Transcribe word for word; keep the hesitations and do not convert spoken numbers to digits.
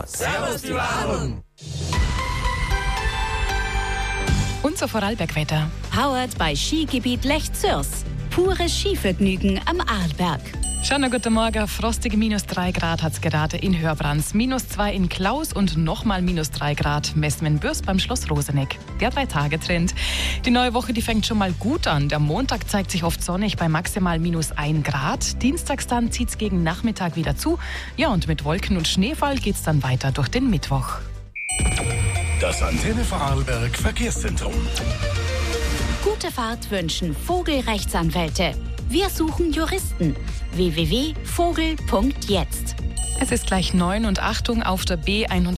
Servus, die Wahren. Unser Vorarlbergwetter. Powered bei Skigebiet Lech-Zürs. Pures Skivergnügen am Arlberg. Schönen guten Morgen. Frostige minus drei Grad hat es gerade in Hörbrands, minus zwei in Klaus und nochmal minus drei Grad messen wir in Bürs beim Schloss Roseneck. Der Drei-Tage-Trend. Die neue Woche, die fängt schon mal gut an. Der Montag zeigt sich oft sonnig bei maximal minus ein Grad. Dienstags dann zieht es gegen Nachmittag wieder zu. Ja, und mit Wolken und Schneefall geht es dann weiter durch den Mittwoch. Das Antenne Vorarlberg Verkehrszentrum. Gute Fahrt wünschen Vogelrechtsanwälte. Wir suchen Juristen. w w w punkt vogel punkt jetzt. Es ist gleich neun und Achtung auf der B